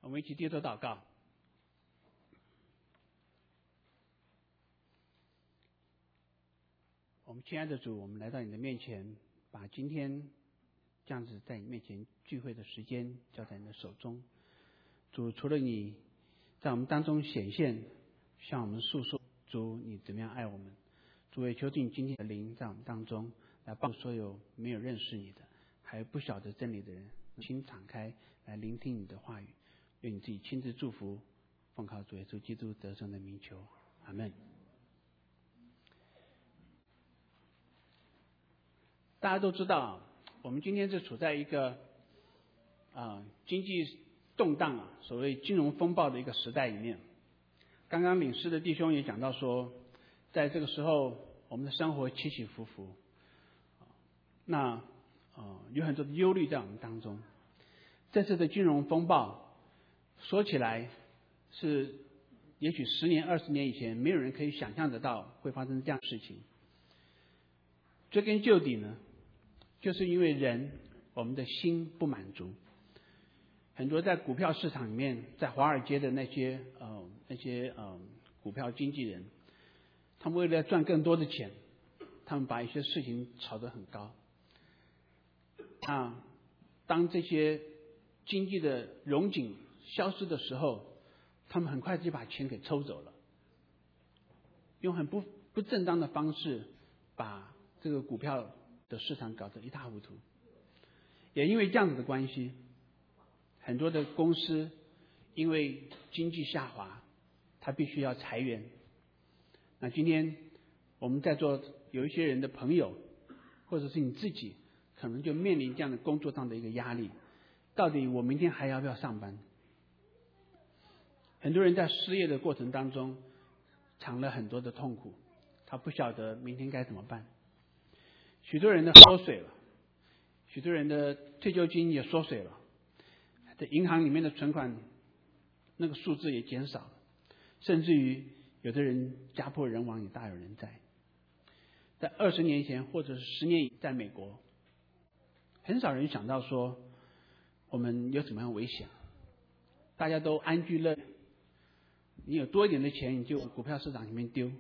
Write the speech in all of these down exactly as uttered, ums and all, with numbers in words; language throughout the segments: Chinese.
我们一起低头祷告。我们亲爱的主，我们来到你的面前，把今天这样子在你面前聚会的时间交在你的手中。主，除了你在我们当中显现，向我们诉说主你怎么样爱我们。主，也求主你今天的灵在我们当中，来帮助所有没有认识你的，还有不晓得真理的人，心敞开来聆听你的话语。愿你自己亲自祝福，奉靠主耶稣基督得胜的名求，阿们。大家都知道，我们今天是处在一个啊、呃、经济动荡啊，所谓金融风暴的一个时代里面。刚刚领事的弟兄也讲到说，在这个时候，我们的生活起起伏伏，那呃有很多的忧虑在我们当中。这次的金融风暴，说起来是也许十年、二十年以前，没有人可以想象得到会发生这样的事情。追根究底呢，就是因为人我们的心不满足。很多在股票市场里面，在华尔街的那些呃那些呃股票经纪人，他们为了赚更多的钱，他们把一些事情炒得很高。那当这些经济的荣景消失的时候，他们很快就把钱给抽走了，用很不不正当的方式把这个股票的市场搞得一塌糊涂。也因为这样子的关系，很多的公司因为经济下滑，他必须要裁员。那今天我们在座有一些人的朋友，或者是你自己，可能就面临这样的工作上的一个压力。到底我明天还要不要上班？很多人在失业的过程当中尝了很多的痛苦，他不晓得明天该怎么办。许多人的缩水了，许多人的退休金也缩水了，在银行里面的存款那个数字也减少了，甚至于有的人家破人亡也大有人在。在二十年前或者是十年以在美国，很少人想到说我们有什么样危险，大家都安居乐业。你有多一点的钱，你就往股票市场里面丢。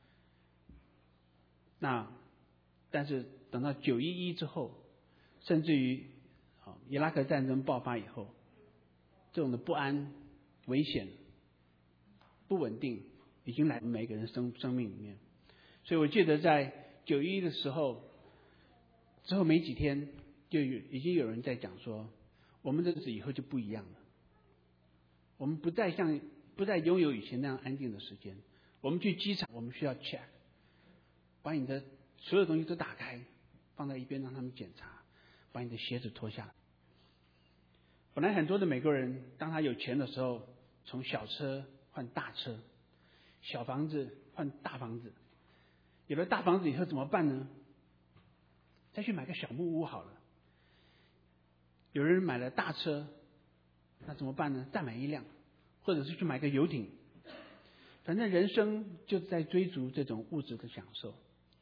那但是等到九一一之后，甚至于啊伊拉克战争爆发以后，这种的不安、危险、不稳定已经来到每个人生生命里面。所以我记得在九一一的时候，之后没几天，就有已经有人在讲说，我们的日子以后就不一样了。我们不再像不再拥有以前那样安定的时间。我们去机场，我们需要 check， 把你的所有东西都打开，放在一边让他们检查，把你的鞋子脱下来。本来很多的美国人，当他有钱的时候，从小车换大车，小房子换大房子。有了大房子以后怎么办呢？再去买个小木屋好了。有人买了大车，那怎么办呢？再买一辆，或者是去买个游艇。反正人生就在追逐这种物质的享受，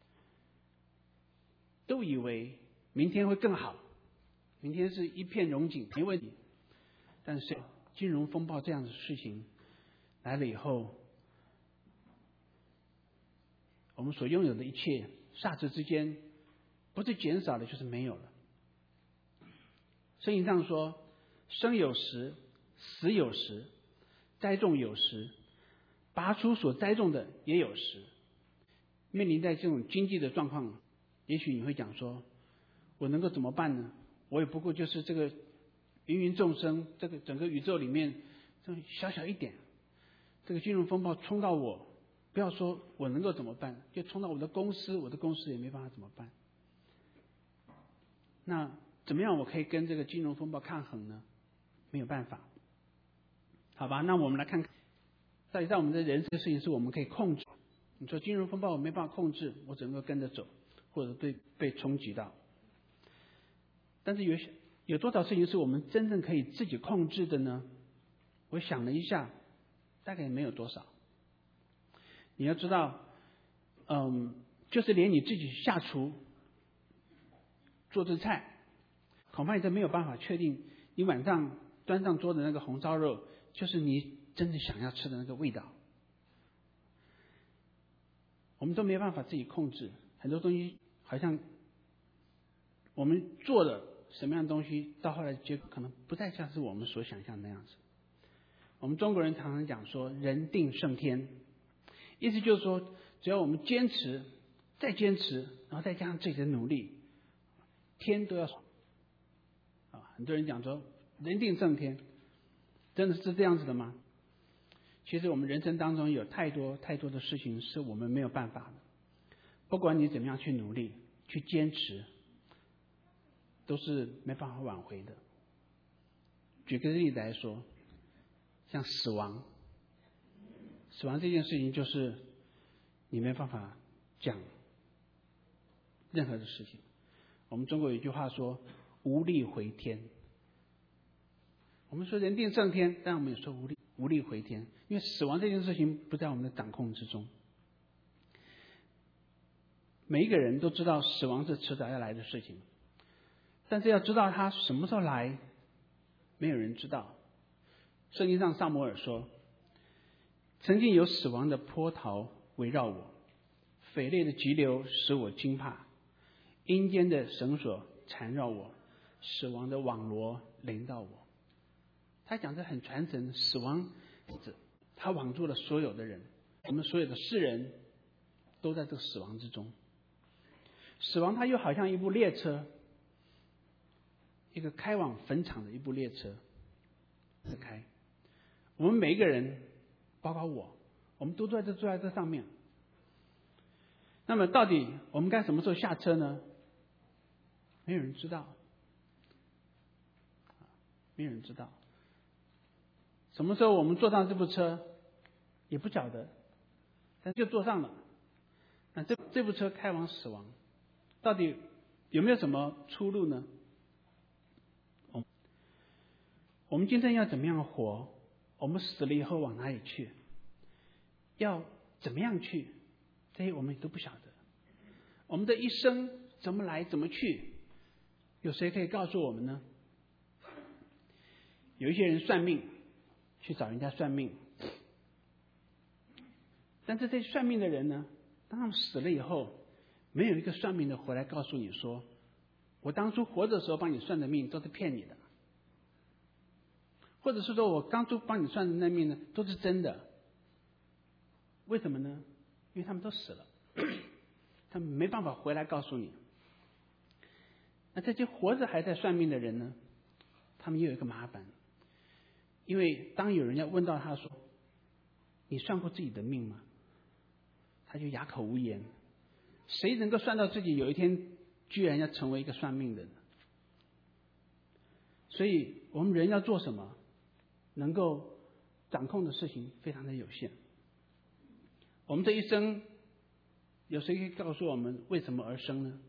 都以为明天会更好，明天是一片荣景，没问题。但是金融风暴这样的事情来了以后，我们所拥有的一切霎时之间不是减少了就是没有了。圣经上说，生有时，死有时，栽种有时，拔出所栽种的也有时。面临在这种经济的状况，也许你会讲说，我能够怎么办呢？我也不过就是这个芸芸众生，这个整个宇宙里面这么小小一点，这个金融风暴冲到我，不要说我能够怎么办，就冲到我的公司，我的公司也没办法怎么办。那怎么样我可以跟这个金融风暴抗衡呢？没有办法。好吧，那我们来看看，到底在我们的人生的事情是我们可以控制。你说金融风暴我没办法控制，我只能够跟着走，或者被被冲击到。但是有有多少事情是我们真正可以自己控制的呢？我想了一下，大概没有多少。你要知道，嗯，就是连你自己下厨做这菜，恐怕你都没有办法确定你晚上端上桌的那个红烧肉，就是你真正想要吃的那个味道。我们都没办法自己控制，很多东西好像我们做的什么样的东西，到后来结果可能不再像是我们所想象的那样子。我们中国人常常讲说人定胜天，意思就是说只要我们坚持再坚持，然后再加上自己的努力，天都要啊！很多人讲说人定胜天，真的是这样子的吗？其实我们人生当中有太多太多的事情是我们没有办法的，不管你怎么样去努力去坚持，都是没办法挽回的。举个例子来说，像死亡，死亡这件事情就是你没办法讲任何的事情。我们中国有一句话说无力回天，我们说人定胜天，但我们也说无力无力回天，因为死亡这件事情不在我们的掌控之中。每一个人都知道死亡是迟早要来的事情，但是要知道它什么时候来，没有人知道。圣经上撒母耳说，曾经有死亡的波涛围绕我，匪类的急流使我惊怕，阴间的绳索缠绕我，死亡的网罗临到我。他讲的很传神，死亡他网住了所有的人，我们所有的世人都在这个死亡之中。死亡它又好像一部列车，一个开往坟场的一部列车在开，我们每一个人包括我，我们都坐在这坐在这上面。那么到底我们该什么时候下车呢？没有人知道，没有人知道什么时候我们坐上这部车也不晓得，但就坐上了。那这这部车开往死亡，到底有没有什么出路呢？我们今天要怎么样活？我们死了以后往哪里去？要怎么样去？这些我们都不晓得。我们的一生怎么来怎么去？有谁可以告诉我们呢？有一些人算命，去找人家算命，但是这算命的人呢，当他们死了以后，没有一个算命的回来告诉你说，我当初活着的时候帮你算的命都是骗你的，或者是说我当初帮你算的那命呢都是真的。为什么呢？因为他们都死了，他们没办法回来告诉你。那这些活着还在算命的人呢，他们又有一个麻烦，因为当有人要问到他说，你算过自己的命吗？他就哑口无言。谁能够算到自己有一天居然要成为一个算命的呢？所以我们人要做什么，能够掌控的事情非常的有限。我们这一生，有谁可以告诉我们为什么而生呢？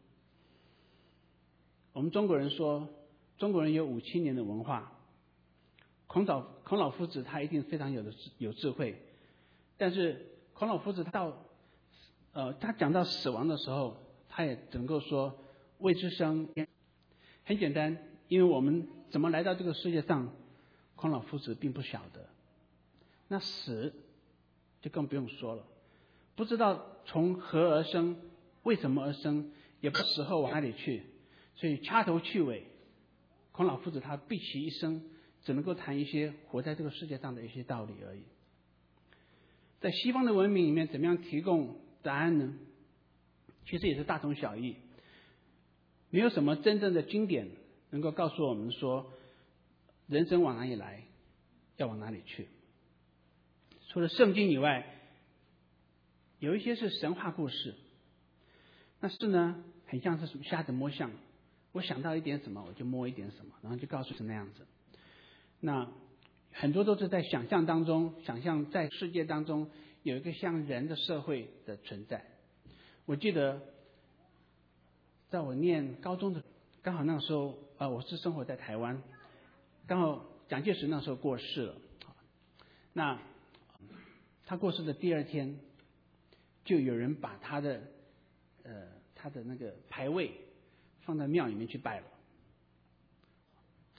我们中国人说，中国人有五千年的文化，孔老孔老夫子他一定非常有的有智慧，但是孔老夫子他到呃他讲到死亡的时候，他也能够说未知生。很简单，因为我们怎么来到这个世界上，孔老夫子并不晓得。那死就更不用说了，不知道从何而生，为什么而生，也不知道死后往哪里去，所以掐头去尾，孔老夫子他毕其一生只能够谈一些活在这个世界上的一些道理而已。在西方的文明里面，怎么样提供答案呢？其实也是大同小异，没有什么真正的经典能够告诉我们说人生往哪里来，要往哪里去。除了圣经以外，有一些是神话故事，那是呢很像是什么瞎子摸象，我想到一点什么我就摸一点什么，然后就告诉是那样子。那很多都是在想象当中，想象在世界当中有一个像人的社会的存在。我记得在我念高中的，刚好那个时候啊、呃，我是生活在台湾，刚好蒋介石那时候过世了。那他过世的第二天，就有人把他的呃他的那个牌位放在庙里面去拜了。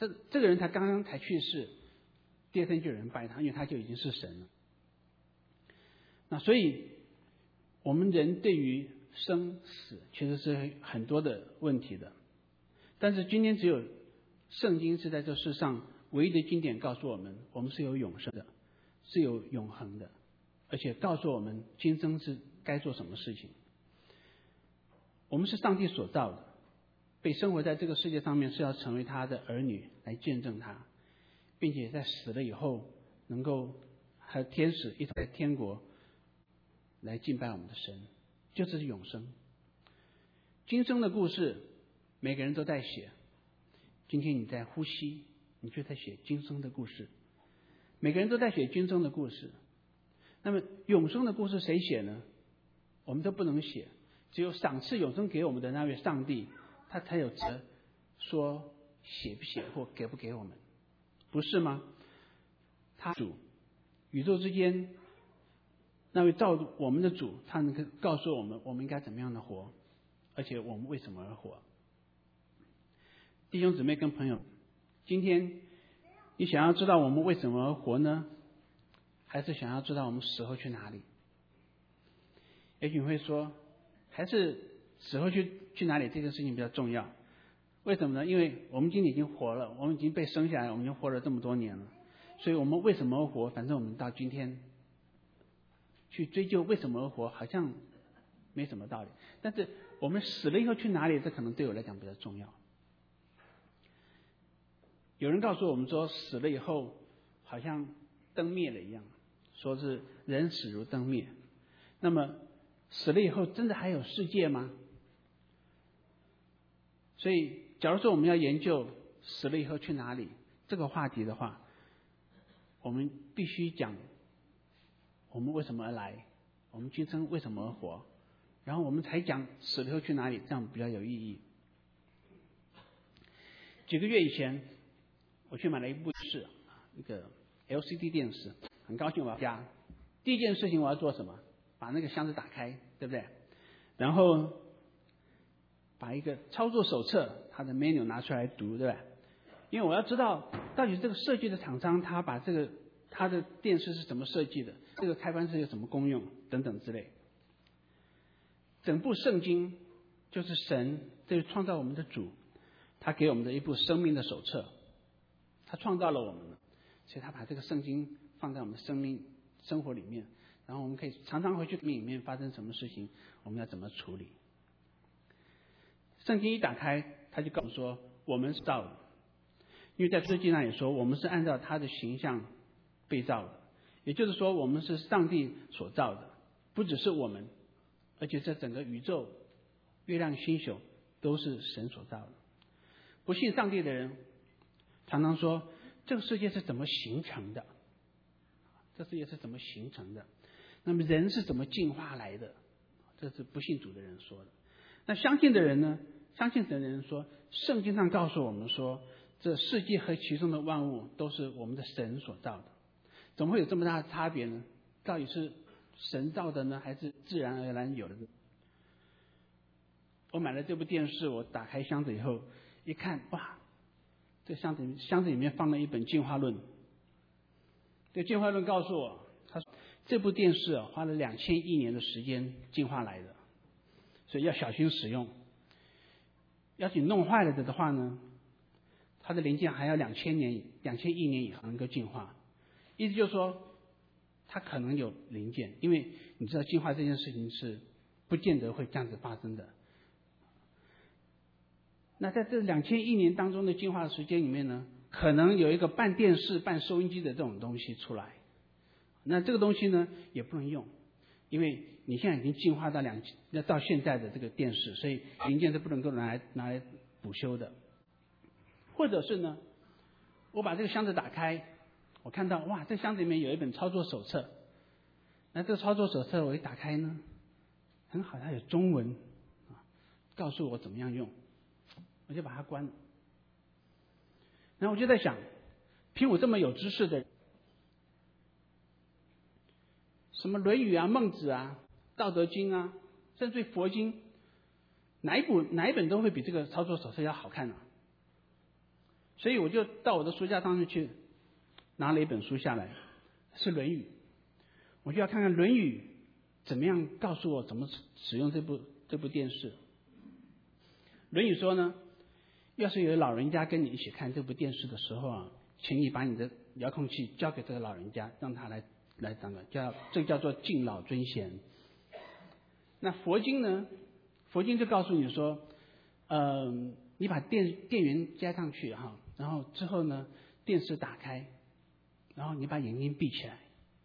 这这个人他刚刚才去世，第二天就有人拜他，因为他就已经是神了。那所以我们人对于生死其实是很多的问题的，但是今天只有圣经是在这世上唯一的经典告诉我们，我们是有永生的，是有永恒的，而且告诉我们今生是该做什么事情。我们是上帝所造的，被生活在这个世界上面是要成为他的儿女来见证他，并且在死了以后能够和天使一同在天国来敬拜我们的神，就是永生。今生的故事每个人都在写，今天你在呼吸，你就在写今生的故事，每个人都在写今生的故事。那么永生的故事谁写呢？我们都不能写，只有赏赐永生给我们的那位上帝，他才有责说写不写或给不给我们，不是吗？他主宇宙之间那位造我们的主，他能够告诉我们我们应该怎么样的活，而且我们为什么而活。弟兄姊妹跟朋友，今天你想要知道我们为什么而活呢？还是想要知道我们死后去哪里？也许你会说，还是死后去去哪里这个事情比较重要。为什么呢？因为我们今天已经活了，我们已经被生下来，我们已经活了这么多年了，所以我们为什么而活？反正我们到今天去追究为什么而活，好像没什么道理。但是我们死了以后去哪里，这可能对我来讲比较重要。有人告诉我们说，死了以后好像灯灭了一样，说是人死如灯灭。那么死了以后真的还有世界吗？所以假如说我们要研究死了以后去哪里这个话题的话，我们必须讲我们为什么而来，我们今生为什么而活，然后我们才讲死了以后去哪里，这样比较有意义。几个月以前我去买了一部电视，一个 L C D 电视，很高兴我要家。第一件事情我要做什么？把那个箱子打开，对不对？然后把一个操作手册它的 menu 拿出来读，对吧？因为我要知道到底这个设计的厂商他把这个他的电视是怎么设计的，这个开关是有什么功用等等之类。整部圣经就是神，这是创造我们的主，他给我们的一部生命的手册，他创造了我们，所以他把这个圣经放在我们的生命生活里面，然后我们可以常常回去里面发生什么事情，我们要怎么处理。圣经一打开，他就告诉我们说我们是造的，因为在圣经那里说我们是按照他的形象被造的，也就是说我们是上帝所造的，不只是我们，而且这整个宇宙月亮星宿都是神所造的。不信上帝的人常常说这个世界是怎么形成的，这世界是怎么形成的，那么人是怎么进化来的，这是不信主的人说的。那相信的人呢，相信神的人说，圣经上告诉我们说这世界和其中的万物都是我们的神所造的。怎么会有这么大的差别呢？到底是神造的呢，还是自然而然有的？我买了这部电视，我打开箱子以后一看，哇，这箱子箱子里面放了一本进化论。这进化论告诉我，他说这部电视啊花了两千亿年的时间进化来的，所以要小心使用。要是你弄坏了的话呢，它的零件还要两千年、两千亿年以后能够进化。意思就是说，它可能有零件，因为你知道进化这件事情是不见得会这样子发生的。那在这两千亿年当中的进化时间里面呢，可能有一个半电视、半收音机的这种东西出来。那这个东西呢也不能用，因为你现在已经进化到两要到现在的这个电视，所以零件是不能够拿来拿来补修的。或者是呢，我把这个箱子打开，我看到哇，这箱子里面有一本操作手册。那这个操作手册我一打开呢，很好，它有中文啊，告诉我怎么样用，我就把它关了。然后我就在想，凭我这么有知识的人，什么《论语》啊、《孟子》啊、《道德经》啊，甚至于佛经，哪一部哪一本都会比这个操作手册要好看啊。 所以我就到我的书架上面去拿了一本书下来，是《论语》，我就要看看《论语》怎么样告诉我怎么使用这部这部电视。《论语》说呢，要是有老人家跟你一起看这部电视的时候啊，请你把你的遥控器交给这个老人家，让他来来当个叫这叫做敬老尊贤。那佛经呢？佛经就告诉你说，呃，你把电电源接上去哈，然后之后呢，电视打开，然后你把眼睛闭起来。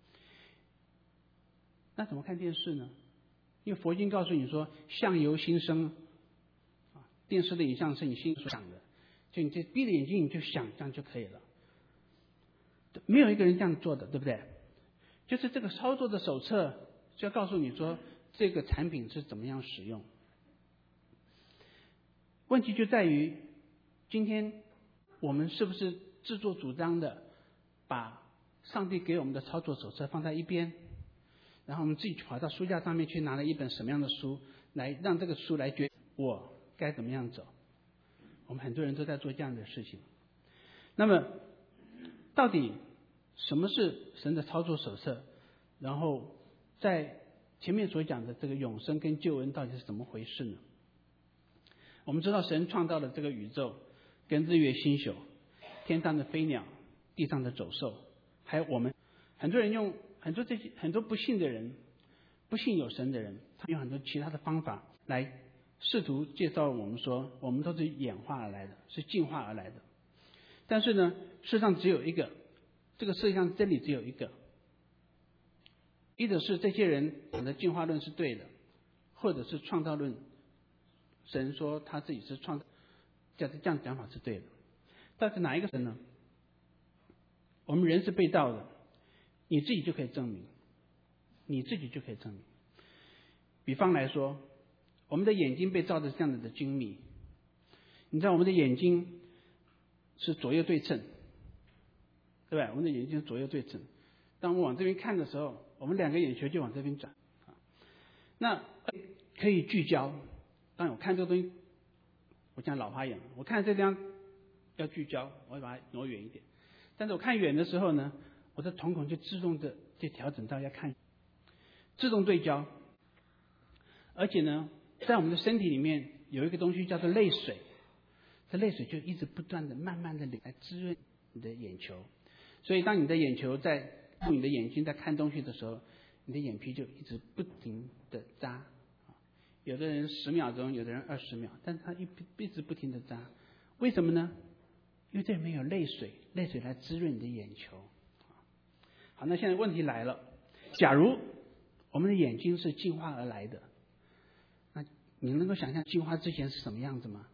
那怎么看电视呢？因为佛经告诉你说，相由心生，啊，电视的影像是你心所想的，就你这闭着眼睛你就想，这样就可以了。没有一个人这样做的，对不对？就是这个操作的手册就要告诉你说，这个产品是怎么样使用。问题就在于，今天我们是不是自作主张的把上帝给我们的操作手册放在一边，然后我们自己跑到书架上面去拿了一本什么样的书，来让这个书来决定我该怎么样走。我们很多人都在做这样的事情。那么到底什么是神的操作手册？然后在前面所讲的这个永生跟救恩到底是怎么回事呢？我们知道神创造了这个宇宙，跟日月星宿，天上的飞鸟，地上的走兽，还有我们。很多人用很多这些很多不信的人，不信有神的人，他用很多其他的方法来试图介绍我们说，我们都是演化而来的，是进化而来的。但是呢，事实上只有一个，这个世界上真理只有一个，一者是这些人讲的进化论是对的，或者是创造论，神说他自己是创造，这样讲法是对的。但是哪一个神呢？我们人是被造的，你自己就可以证明，你自己就可以证明。比方来说，我们的眼睛被造的这样子的精密，你知道我们的眼睛是左右对称，对吧？我们的眼睛左右对称，当我们往这边看的时候，我们两个眼球就往这边转，那可以聚焦。当然我看这个东西，我讲老花眼，我看这地方要聚焦，我会把它挪远一点。但是我看远的时候呢，我的瞳孔就自动的就调整到要看，自动对焦。而且呢，在我们的身体里面有一个东西叫做泪水，这泪水就一直不断的、慢慢的来滋润你的眼球。所以当你的眼球在用你的眼睛在看东西的时候，你的眼皮就一直不停的眨。有的人十秒钟，有的人二十秒，但是他一一直不停的眨，为什么呢？因为这里面有泪水，泪水来滋润你的眼球。好，那现在问题来了，假如我们的眼睛是进化而来的，那你能够想象进化之前是什么样子吗？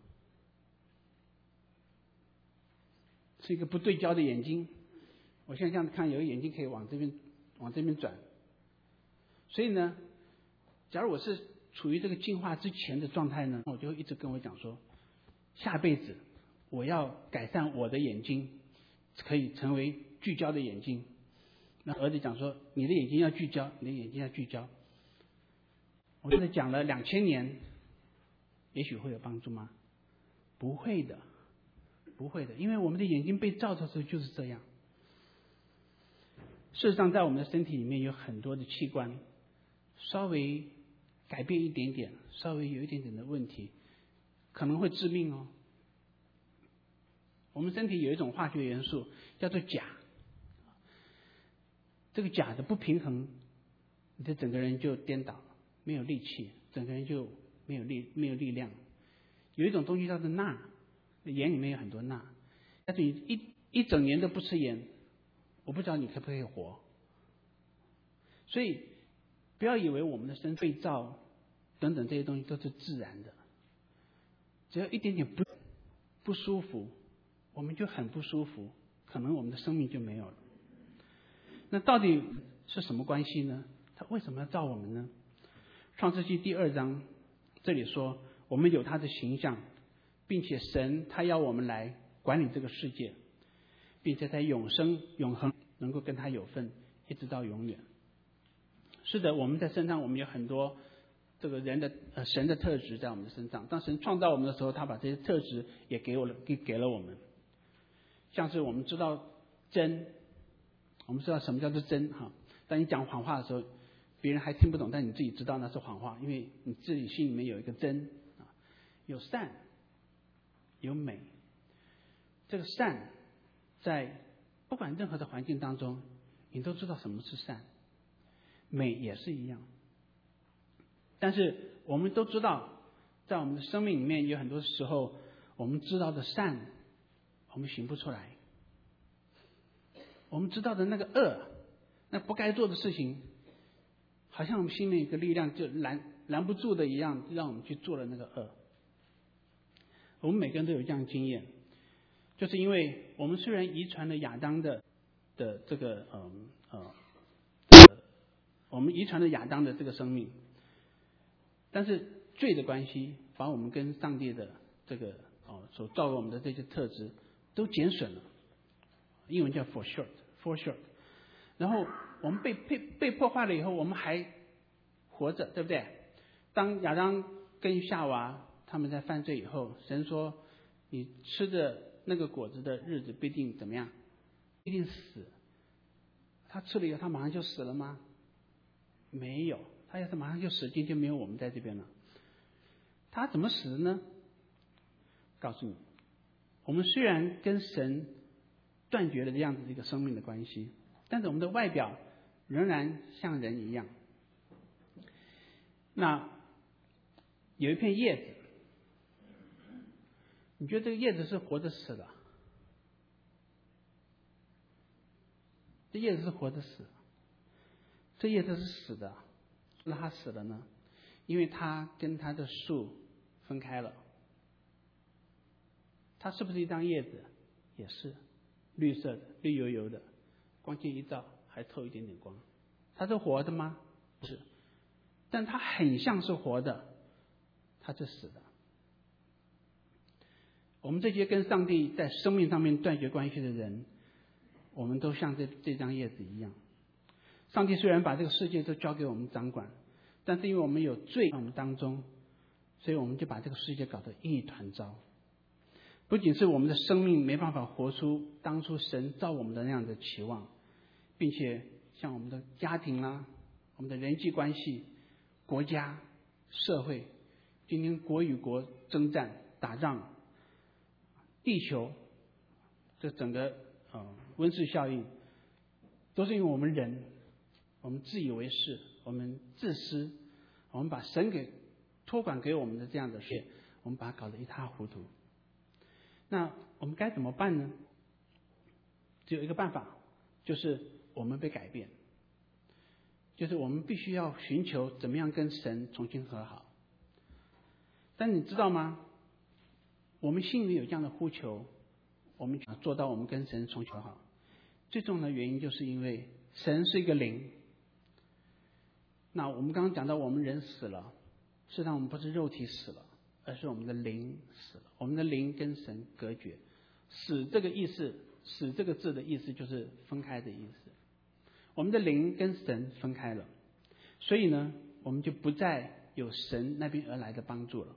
是一个不对焦的眼睛。我现在这样看，有个眼睛可以往这边往这边转。所以呢，假如我是处于这个进化之前的状态呢，我就会一直跟我讲说，下辈子我要改善我的眼睛，可以成为聚焦的眼睛。那儿子讲说，你的眼睛要聚焦，你的眼睛要聚焦。我现在讲了两千年，也许会有帮助吗？不会的，不会的，因为我们的眼睛被造的时候就是这样。事实上，在我们的身体里面有很多的器官，稍微改变一点点，稍微有一点点的问题，可能会致命哦。我们身体有一种化学元素叫做钾，这个钾的不平衡，你的整个人就颠倒了，没有力气，整个人就没有力没有力量。有一种东西叫做钠，盐里面有很多钠，但是你一一整年都不吃盐，我不知道你可不可以活。所以不要以为我们的身被造等等这些东西都是自然的，只要一点点不不舒服，我们就很不舒服，可能我们的生命就没有了。那到底是什么关系呢？他为什么要造我们呢？创世纪第二章这里说，我们有他的形象，并且神他要我们来管理这个世界，并且在永生永恒能够跟他有份，一直到永远。是的，我们在身上我们有很多这个人的呃神的特质在我们的身上。当神创造我们的时候，他把这些特质也给我了，给给了我们。 像是我们知道真，我们知道什么叫做真哈。当你讲谎话的时候，别人还听不懂，但你自己知道那是谎话，因为你自己心里面有一个真啊，有善，有美。这个善在不管任何的环境当中，你都知道什么是善，美也是一样。但是我们都知道，在我们的生命里面有很多时候，我们知道的善，我们行不出来；我们知道的那个恶，那不该做的事情，好像我们心里有个力量就拦拦不住的一样，让我们去做了那个恶。我们每个人都有这样的经验，就是因为我们虽然遗传了亚当的的这个嗯呃，我们遗传了亚当的这个生命，但是罪的关系把我们跟上帝的这个哦所造给我们的这些特质都减损了，英文叫 for short for short。然后我们被被被破坏了以后，我们还活着，对不对？当亚当跟夏娃他们在犯罪以后，神说你吃的那个果子的日子必定怎么样？必定死。他吃了以后，他马上就死了吗？没有，他要是马上就死，今天没有我们在这边了。他怎么死的呢？告诉你，我们虽然跟神断绝了这样子一个生命的关系，但是我们的外表仍然像人一样。那有一片叶子，你觉得这个叶子是活的死的？这叶子是活的死，这叶子是死的。那它死了呢？因为它跟它的树分开了。它是不是一张叶子？也是绿色的，绿油油的，光线一照还透一点点光。它是活的吗？不是，但它很像是活的，它是死的。我们这些跟上帝在生命上面断绝关系的人，我们都像这这张叶子一样。上帝虽然把这个世界都交给我们掌管，但是因为我们有罪在我们当中，所以我们就把这个世界搞得一团糟。不仅是我们的生命没办法活出当初神造我们的那样的期望，并且像我们的家庭啊，我们的人际关系、国家、社会，今天国与国征战打仗，地球这整个呃温室效应，都是因为我们人，我们自以为是，我们自私，我们把神给托管给我们的这样的事，我们把它搞得一塌糊涂。那我们该怎么办呢？只有一个办法，就是我们被改变，就是我们必须要寻求怎么样跟神重新和好。但你知道吗？我们心里有这样的呼求，我们想做到我们跟神重新和好，最重要的原因就是因为神是一个灵。那我们刚刚讲到我们人死了，事实上我们不是肉体死了，而是我们的灵死了，我们的灵跟神隔绝。死这个意思，死这个字的意思就是分开的意思。我们的灵跟神分开了，所以呢，我们就不再有神那边而来的帮助了。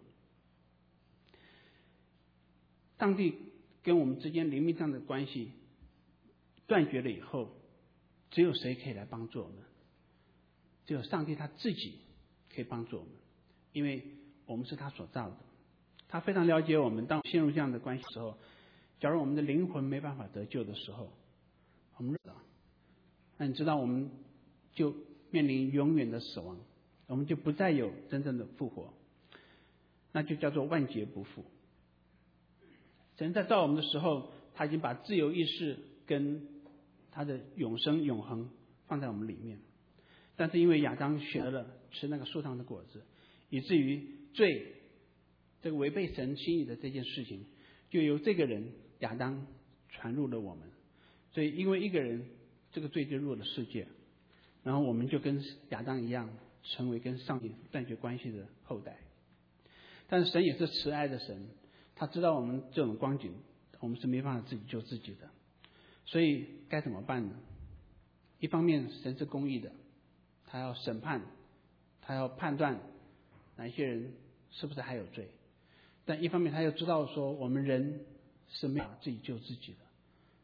上帝跟我们之间灵命上的关系断绝了以后，只有谁可以来帮助我们？只有上帝他自己可以帮助我们，因为我们是他所造的，他非常了解我们。当陷入这样的关系的时候，假如我们的灵魂没办法得救的时候，我们那你知道我们就面临永远的死亡，我们就不再有真正的复活，那就叫做万劫不复。神在造我们的时候，他已经把自由意识跟他的永生永恒放在我们里面，但是因为亚当选择了吃那个树上的果子，以至于罪这个违背神心意的这件事情，就由这个人亚当传入了我们。所以因为一个人，这个罪就入了世界，然后我们就跟亚当一样，成为跟上帝断绝关系的后代。但是神也是慈爱的神，他知道我们这种光景，我们是没办法自己救自己的。所以该怎么办呢？一方面神是公义的，他要审判，他要判断哪些人是不是还有罪，但一方面他又知道说我们人是没有自己救自己的，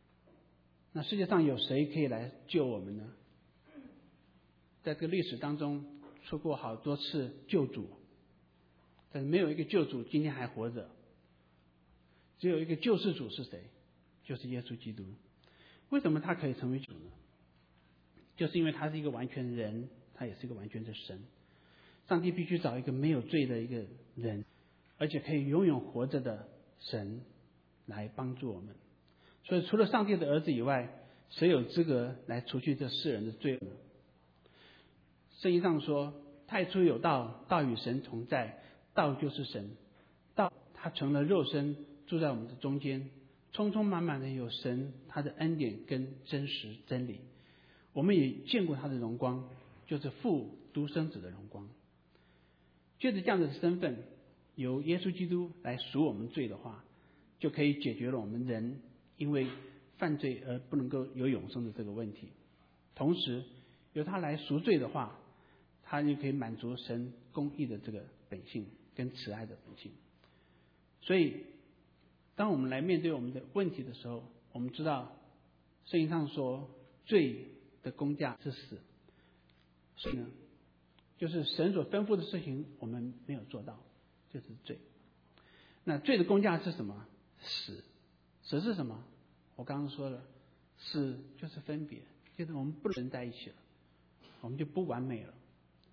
那世界上有谁可以来救我们呢？在这个历史当中出过好多次救主，但是没有一个救主今天还活着。只有一个救世主是谁？就是耶稣基督。为什么他可以成为主呢？就是因为他是一个完全人，他也是一个完全的神。上帝必须找一个没有罪的一个人，而且可以永远活着的神来帮助我们。所以除了上帝的儿子以外，谁有资格来除去这世人的罪呢？圣经上说，太初有道，道与神同在，道就是神，道他成了肉身，住在我们的中间，充充满满的有神他的恩典跟真实真理。我们也见过他的荣光，就是父独生子的荣光。借着这样的身份，由耶稣基督来赎我们罪的话，就可以解决了我们人因为犯罪而不能够有永生的这个问题。同时由他来赎罪的话，他就可以满足神公义的这个本性跟慈爱的本性。所以当我们来面对我们的问题的时候，我们知道圣经上说罪的工价是死，所以呢就是神所吩咐的事情我们没有做到，就是罪。那罪的工价是什么？死。死是什么？我刚刚说了，死就是分别，就是我们不能在一起了，我们就不完美了。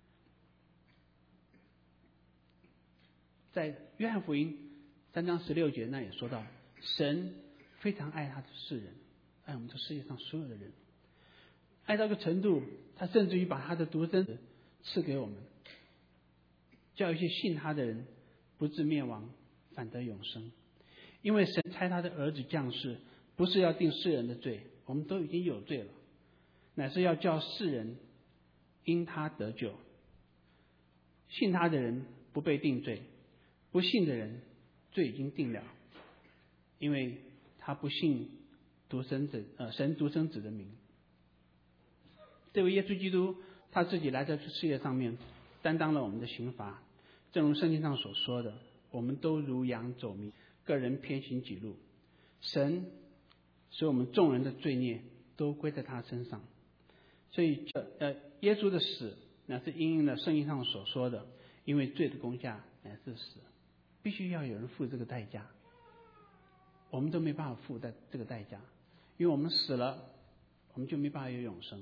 在约翰福音三章十六节那也说到，神非常爱他的世人，爱我们这世界上所有的人，爱到一个程度，他甚至于把他的独生子赐给我们，叫一些信他的人不至灭亡，反得永生。因为神差他的儿子降世，不是要定世人的罪，我们都已经有罪了，乃是要叫世人因他得救。信他的人不被定罪，不信的人罪已经定了，因为他不信独生子呃神独生子的名。这位耶稣基督他自己来在这世界上面担当了我们的刑罚，正如圣经上所说的，我们都如羊走迷，个人偏行己路，神使我们众人的罪孽都归在他身上。所以呃，耶稣的死乃是因应了圣经上所说的，因为罪的工价乃是死，必须要有人付这个代价，我们都没办法付的这个代价，因为我们死了，我们就没办法有永生。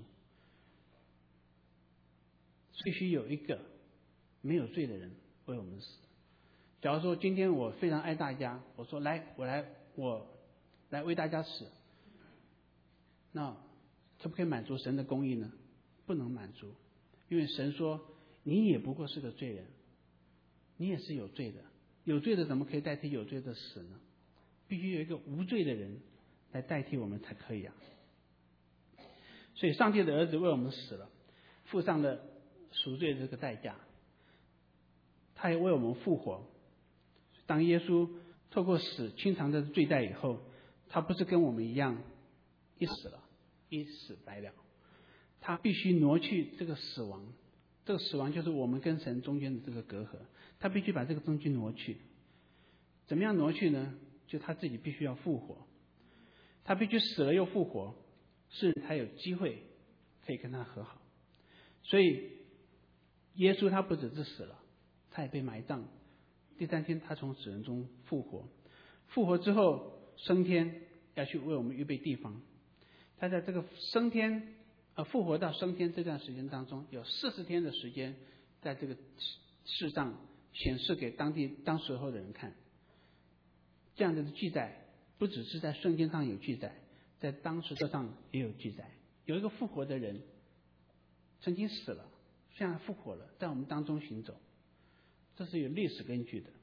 必须有一个没有罪的人为我们死。假如说今天我非常爱大家，我说来我来我来为大家死，那可不可以满足神的公义呢？不能满足，因为神说你也不过是个罪人，你也是有罪的，有罪的怎么可以代替有罪的死呢？必须有一个无罪的人来代替我们才可以啊。所以上帝的儿子为我们死了，付上了赎罪的这个代价，他也为我们复活。当耶稣透过死清偿的罪债以后，他不是跟我们一样一死了一死百了，他必须挪去这个死亡，这个死亡就是我们跟神中间的这个隔阂，他必须把这个东西挪去。怎么样挪去呢？就他自己必须要复活，他必须死了又复活，是才有机会可以跟他和好。所以耶稣他不只是死了，他也被埋葬，第三天他从死人中复活，复活之后升天，要去为我们预备地方。他在这个升天呃复活到升天这段时间当中，有四十天的时间在这个世上显示给当地当时候的人看。这样的记载不只是在圣经上有记载，在当时的上也有记载，有一个复活的人曾经死了，现在复活了，在我们当中行走，这是有历史根据的。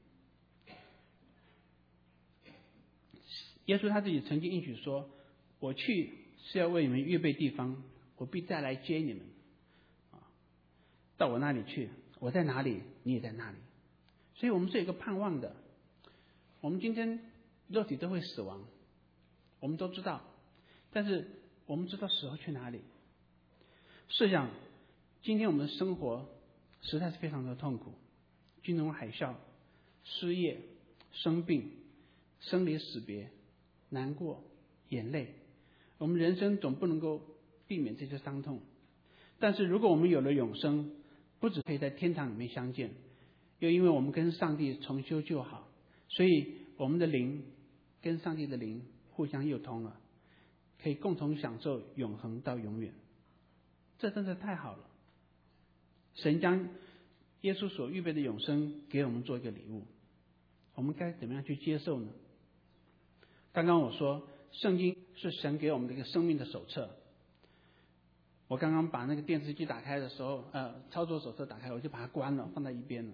耶稣他自己曾经应许说，我去是要为你们预备地方，我必再来接你们到我那里去，我在哪里你也在那里。所以我们是有一个盼望的。我们今天肉体都会死亡，我们都知道，但是我们知道死后去哪里。试想今天我们的生活实在是非常的痛苦，金融海啸、失业、生病、生离死别、难过、眼泪， 我们人生总不能够避免这些伤痛，但是如果我们有了永生，不只可以在天堂里面相见，又因为我们跟上帝重修旧好，所以我们的灵跟上帝的灵互相又通了，可以共同享受永恒到永远。这真的太好了，神将耶稣所预备的永生给我们做一个礼物，我们该怎么样去接受呢？刚刚我说圣经是神给我们的一个生命的手册，我刚刚把那个电视机打开的时候，呃，操作手册打开，我就把它关了，放在一边了。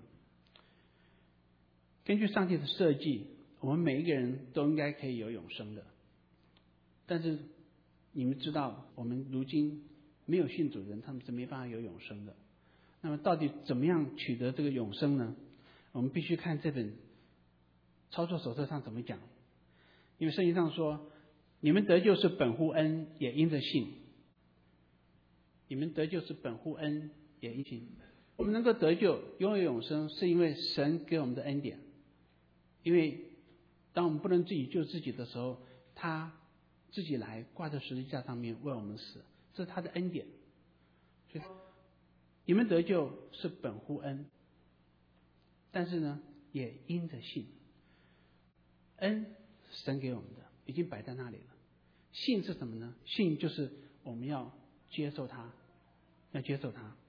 根据上帝的设计，我们每一个人都应该可以有永生的，但是你们知道，我们如今没有信主的人，他们是没办法有永生的。那么到底怎么样取得这个永生呢？我们必须看这本操作手册上怎么讲。因为圣经上说，你们得救是本乎恩，也因着信。你们得救是本乎恩，也因信。我们能够得救拥有永生，是因为神给我们的恩典。因为当我们不能自己救自己的时候，他自己来挂在十字架上面为我们死，这是他的恩典。所以你们得救是本乎恩，但是呢也因着信。恩神给我们的已经摆在那里了，信是什么呢？信就是我们要接受它，要接受它。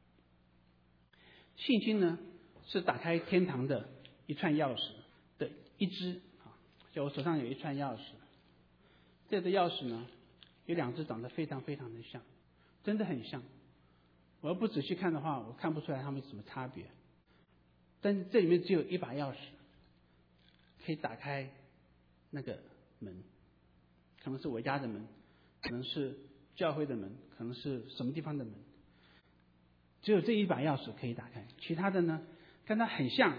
信心呢是打开天堂的一串钥匙的一支啊，就我手上有一串钥匙，这个钥匙呢有两只长得非常非常的像，真的很像。我要不仔细看的话，我看不出来它们有什么差别。但是这里面只有一把钥匙，可以打开那个门，可能是我家的门，可能是教会的门，可能是什么地方的门。只有这一把钥匙可以打开，其他的呢跟它很像。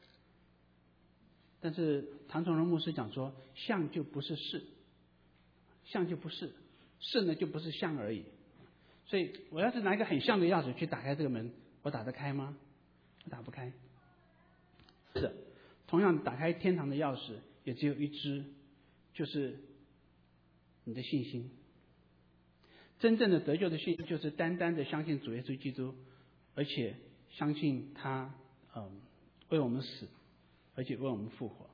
但是唐崇荣牧师讲说，像就不是是，像就不是，是呢就不是像而已。所以我要是拿一个很像的钥匙去打开这个门，我打得开吗？我打不开。是的，同样打开天堂的钥匙也只有一只，就是你的信心。真正的得救的信心，就是单单的相信主耶稣基督，而且相信他嗯为我们死，而且为我们复活。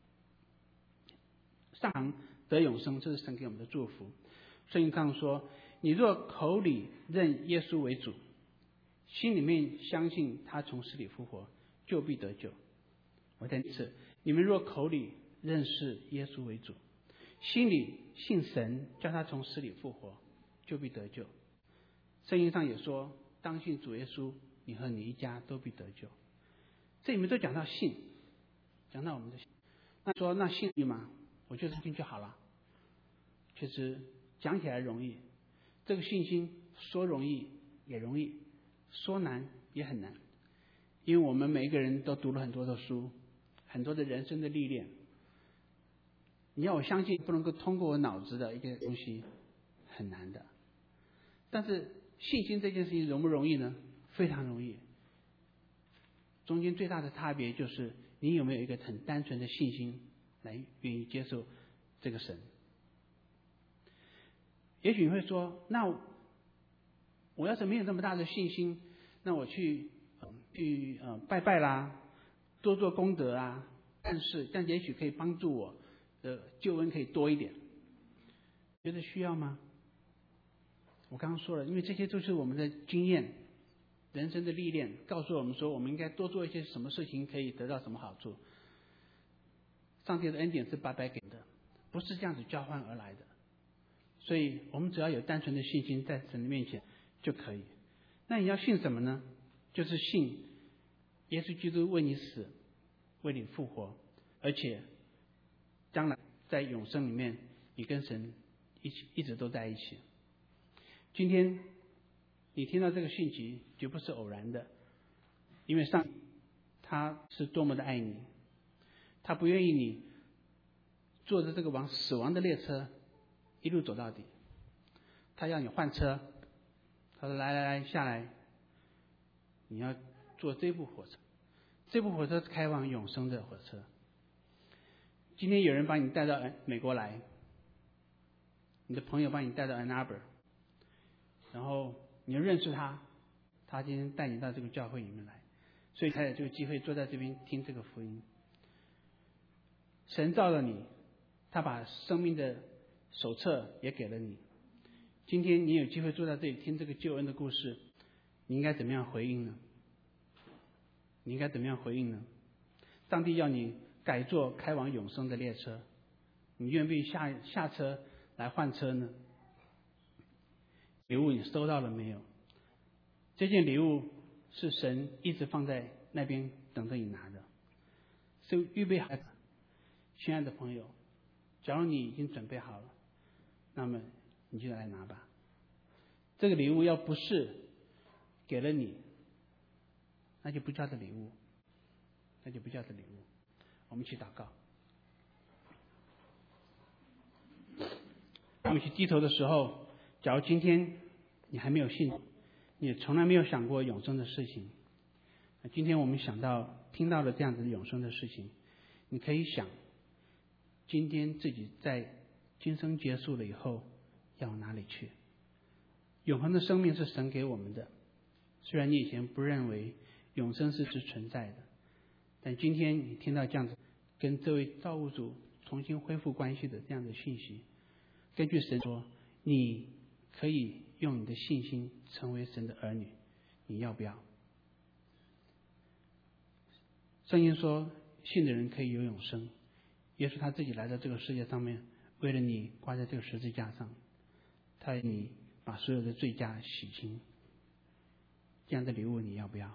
上行得永生，这是神给我们的祝福。圣经上说，你若口里认耶稣为主，心里面相信他从死里复活，就必得救。我再一次，你们若口里认识耶稣为主，心里信神叫他从死里复活，就必得救。圣经上也说，当信主耶稣，你和你一家都必得救。这里面都讲到信，讲到我们的信。那说那信吗？我就是信就好了。其实讲起来容易，这个信心说容易也容易，说难也很难。因为我们每一个人都读了很多的书，很多的人生的历练。你要我相信不能够通过我脑子的一个东西，很难的。但是信心这件事情容不容易呢？非常容易。中间最大的差别就是你有没有一个很单纯的信心来愿意接受这个神。也许你会说，那我要是没有这么大的信心，那我去、呃、去呃拜拜啦，多做功德啊，但是这样也许可以帮助我的救恩可以多一点。觉得需要吗？我刚刚说了，因为这些都是我们的经验、人生的历练，告诉我们说我们应该多做一些什么事情可以得到什么好处。上帝的恩典是白白给的，不是这样子交换而来的。所以我们只要有单纯的信心在神的面前就可以。那你要信什么呢？就是信耶稣基督为你死，为你复活，而且将来在永生里面你跟神一起一直都在一起。今天你听到这个信息绝不是偶然的，因为上帝他是多么的爱你，他不愿意你坐着这个往死亡的列车一路走到底，他要你换车，他说来来来下来，你要坐这部火车，这部火车是开往永生的火车。今天有人把你带到美国来， 你的朋友把你带到 Ann Arbor， 然后你又认识他，他今天带你到这个教会里面来，所以才有这个机会坐在这边听这个福音。神造了你，他把生命的手册也给了你。今天你有机会坐在这里听这个救恩的故事，你应该怎么样回应呢？你应该怎么样回应呢？上帝要你改坐开往永生的列车，你愿不愿意下下车来换车呢？礼物你收到了没有？这件礼物是神一直放在那边等着你拿的，是预备好的。亲爱的朋友，假如你已经准备好了，那么你就来拿吧。这个礼物要不是给了你，那就不叫做礼物，那就不叫做礼物。我们一起祷告。我们一起低头的时候，假如今天你还没有信，你也从来没有想过永生的事情，今天我们想到听到了这样子永生的事情，你可以想今天自己在今生结束了以后要往哪里去。永恒的生命是神给我们的，虽然你以前不认为永生是只存在的，但今天你听到这样子跟这位造物主重新恢复关系的这样的讯息，根据神说，你可以用你的信心成为神的儿女，你要不要？圣经说信的人可以有永生，耶稣他自己来到这个世界上面，为了你挂在这个十字架上，他为你把所有的罪加洗清，这样的礼物你要不要？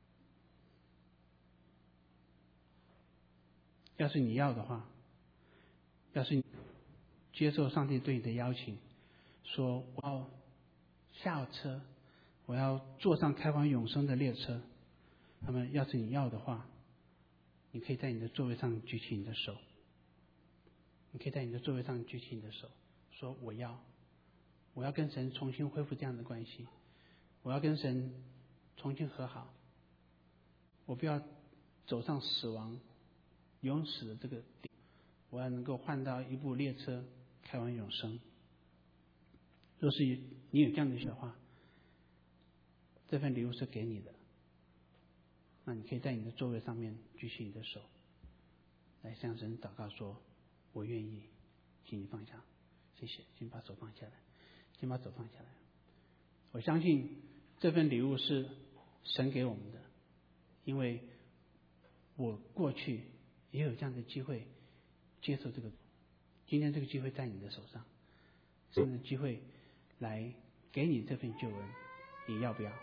要是你要的话，要是你接受上帝对你的邀请，说我要下车，我要坐上开往永生的列车，那么要是你要的话，你可以在你的座位上举起你的手，你可以在你的座位上举起你的手，说我要我要跟神重新恢复这样的关系，我要跟神重新和好，我不要走上死亡永死的这个地，我要能够换到一部列车开往永生。若是你有这样的想的话，这份礼物是给你的，那你可以在你的座位上面举起你的手，来向神祷告说我愿意，请你放下，谢谢，请把手放下来，请把手放下来。我相信这份礼物是神给我们的，因为我过去也有这样的机会接受这个，今天这个机会在你的手上，这样的机会来给你这份救恩，你要不要？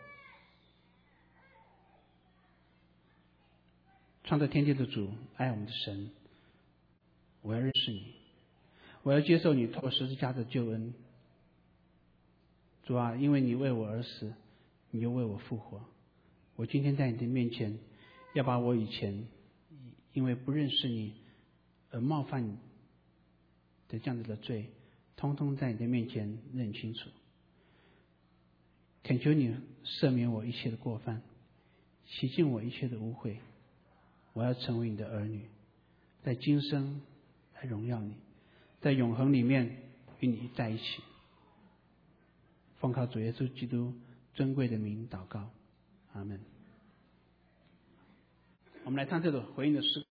创造天地的主，爱我们的神，我要认识你，我要接受你透过十字架的救恩。主啊，因为你为我而死，你又为我复活，我今天在你的面前，要把我以前因为不认识你而冒犯你的这样子的罪，通通在你的面前认清楚。恳求你赦免我一切的过犯，洗净我一切的污秽，我要成为你的儿女，在今生来荣耀你，在永恒里面与你在一起。奉靠主耶稣基督尊贵的名祷告，阿们。我们来唱这首回应的诗歌。